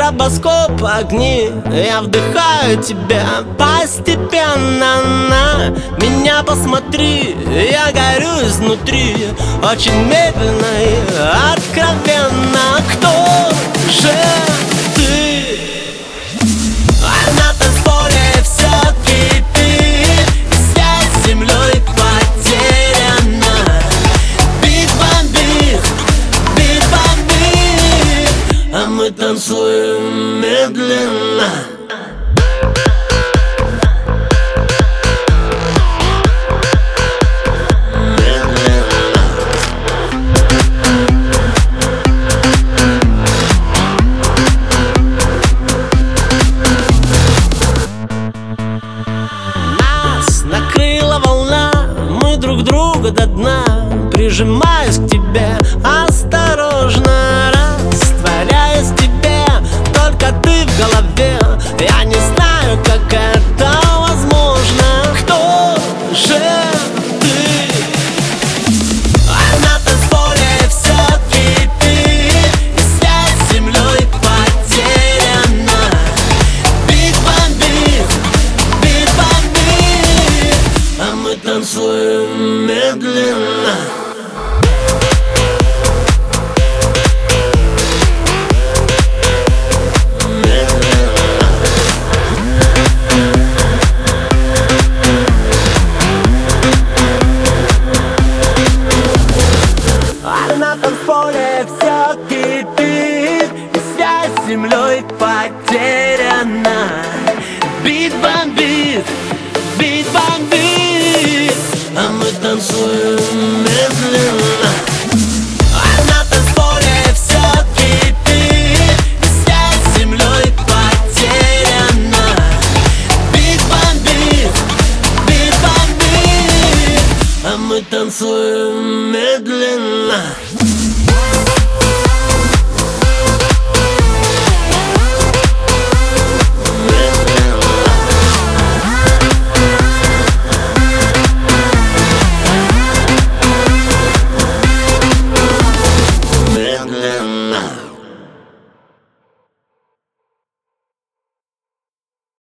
небоскоп, огни. Я вдыхаю тебя постепенно. На меня посмотри, я горю изнутри, очень медленно и откровенно. Кто же ты? На танцполе все кипит, связь с землей потеряна. Бит бомбит, а мы танцуем медленно. Накрыла волна, мы друг друга до дна. Прижимаюсь к тебе осторожно, растворяюсь в тебе, только ты в голове. Я не знаю, как это возможно. Кто же ты? На танцполе все кипит, и связь с землей потеряна. Бит бомбит, а мы танцуем медленно. На танцполе все кипит, и связь с землей потеряна. Бит бомбит, а мы танцуем медленно. На танцполе все кипит, и связь с землей потеряна. Бит бомбит, а мы танцуем медленно.